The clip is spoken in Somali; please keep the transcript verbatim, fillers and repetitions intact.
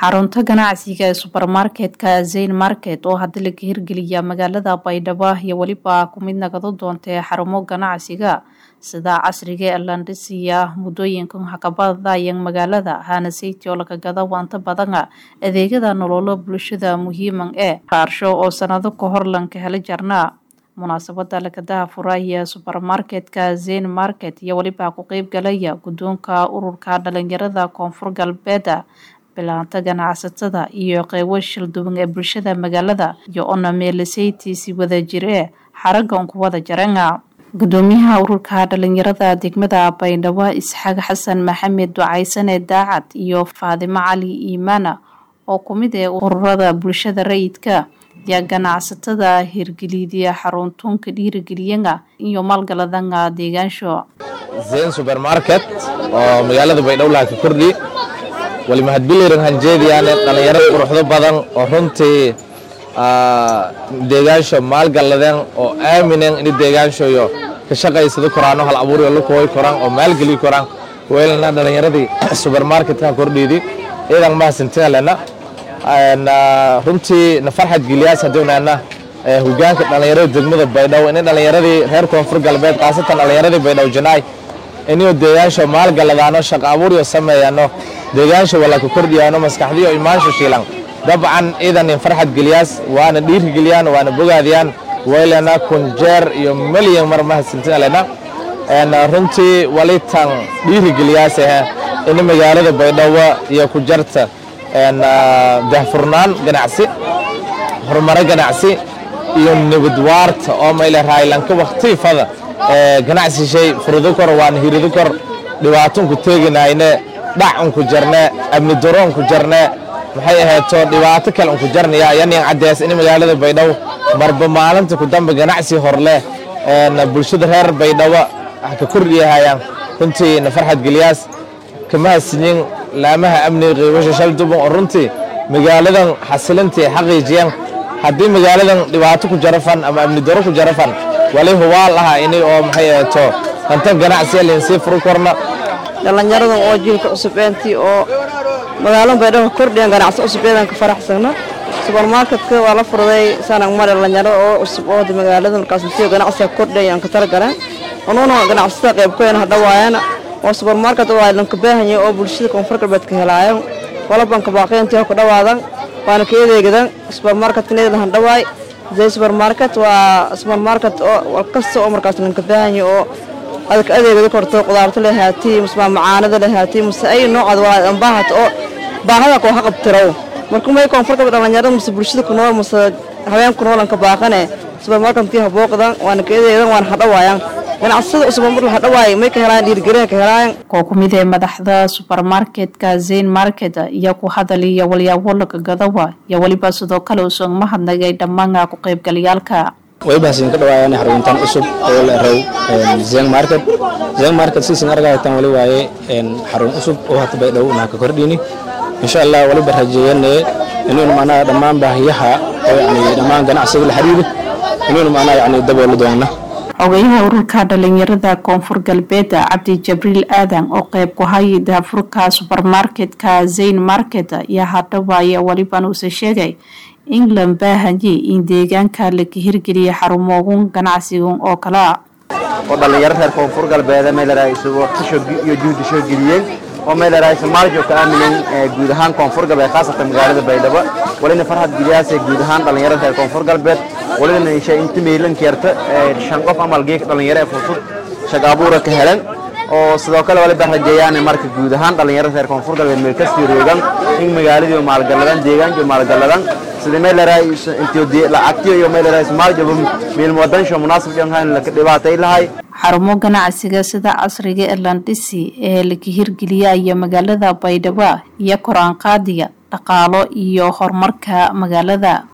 xarunta ganacsiga ee supermarket-ka Zain Market oo hadda laga hirgeliyay magaalada Baydhabo iyo waliba ku mid noqdo doonta xarumo ganacsiga sida casriga ee Landisiya mudooyinkan hakabada ee magaalada hana city oo laga gado wanta badan adeegyada nolol bulshada muhiim ah qaarsho oo sanado ka hor lan ka heli jarnaa munaasabada laga daa furaya supermarket-ka Zain Market iyo waliba ku qayb galaya gudoonka ururka dhalinyarada koonfur galbeed bilaanta ganacsatada iyo qaybo shil duwan ee bulshada magaalada iyo ona meelasaytii si wada jir ee xaragan ku wada jaranga gudoomiyaha ururka dhalinyarada degmada Baydhabo Isxaaq Xasan Maxamed Ducaysane Daacad iyo Faadimo Cali Iimaana oo kumid ah ururada bulshada rayidka ya ganacsatada hirgeliyay xaruntunka dhiirigeliyanga iyo maalgaladanga deegaansho Zain Supermarket oo magaalada Baydhabo la ka kordhi wali mahad biliran hanjeediyaan dhalinyarada quruxda badan oo runtii deegaansho maalgaladan oo aamineen in deegaansho iyo ka shaqeysado koraano hal abuur iyo kooy koraan oo maalgeli koraan weelna dhalinyaradii supermarket-ka kordhidi idan ma santalana aan runtii na farxad giliyaas hadoonana hogaanka dhalinyarada degmada Baydhabo in dhalinyaradii reer koonfur galbeed qaasatan dhalinyaradii Baydhabo janaay inuu deegaansho maalgaladano shaqo abuur iyo sameeyano deegaansho wala ku kordhiyano maskaxdiyo imaansho shiilan dabcan idan in farxad giliyaas waana dhiirigeliyaan waana bogaadiyaan weelana kunjeer iyo milyan mar ma santalana aan runtii walitan dhiirigeliyaas in magaalada Baydhabo iyo ku jarta aan daahfurnaan ganacsi horumar ganacsi iyo nabad waarta oo meel raaylanka waqti fada ganacsi shay furudo kor waan hirido kor dhibaato ku teeganayna dhac ku jarna amni daroon ku jarna maxay ahaato dhibaato kale ku jarnaya yani cadeys in magaalada Baydhabo marba maalinta ku dambe ganacsi horle ee bulshada reer Baydhabo ka kordhiyayaan runtii na farxad galiyaas kama sinin laamaha amniga qiibasho shal duban oo runtii magaaladan xasilintii xaqiijiyaan haddii magaaladan dhibaato ku jarafan ama amni daro ku jarafan wali huwa laha in oo maxay ahaato hantan ganacsi leen si furu korna dhalinyarada oo jiilka cusub intii oo magaalada Baydhabo kordhiyan ganacsi cusub ee ka faraxsana supermarket-ka waa la furay sanad mar dhalinyarada oo cusub oo magaalada markaas intii ganacsi kordhiyan ka targaran onono ganacsiga qayb ka ah dhawaayana oo supermarket oo ay lanka baahan yahay oo bulshada koonfur galbeed ka helayaan wala banka baaqeyntii ku dhawaadan waana ka eedeegadan supermarket-needa han dhawaay Zain Supermarket waa supermarket oo walkasta oo markaas lanka baahan yahay oo adka adeegada korto qudaarta leh haatii musma macaanada leh haatii mus ay nooc waa anbaahat oo baahada ko haqabtiro markuu may koonfur galbeed dhalinyarada mus bulshada ku nool mus haween ku noolan ka baaqane supermarket-tii habooqdan waana ka eedeegadan waan hadhawaayaan ganacsiga cusub mar la dhawaay may ka helaan dhiirigelin ka helaan koo kumid ah madaxda supermarket-ka Zain Market iyo ku hadalaya walyaabo laga gadawa iyo waliba sidoo kale uu soo mahadnaqay dhammaan ku qaybgalayaalka way baasin ka dhawaayaan xaruntan cusub oo la raw Zain Market Zain Market si sinarga tan wali waaye in xarun cusub oo hadda Baydhabo una ka kordhini insha Allah wali barajeeyane inuu macnaha dhammaan baahiyaha oo yani dhammaan ganacsiga la xiriir inuu macnaha yani daboolo doona ogayaha ururka dhalinyarada koonfur galbeed Cabdi Jibriil Aadan oo qayb ku hayay daafurka supermarket-ka Zain Market iyo hadaba waliba uu sheegay in la baahan yahay in deegaanka la hirgeliyo xarumo ganacsiga oo kala oo dhalinyarada koonfur galbeed meel raayis waqti iyo juhdi soo geliyeen oo meel raayis maaljo ka aamineen guud ahaan koonfur galbeed khaasatan magaalada Baydhabo walina farxad giliyaas guud ahaan dhalinyarada koonfur galbeed walina insha inta meelan keerta shan qof amal geek dhalinyarada fursad shaqo abuur ka helan oo sidoo kale wali barajeeyaan marka guud ahaan dhalinyarada koonfur galbeed meel kasta yoogan in magaalada maalgaladan deegaanka maalgaladan sida meel raayis intii lacagtiyo iyo meel raayis maaljo meel wadansho munaasib jangan la dhibaatay lahay xarumo ganacsiga sida casriga ee Landisi ee la hirgeliyay magaalada Baydhabo iyo koraan qaadiga dhaqaalo iyo horumarka magaalada.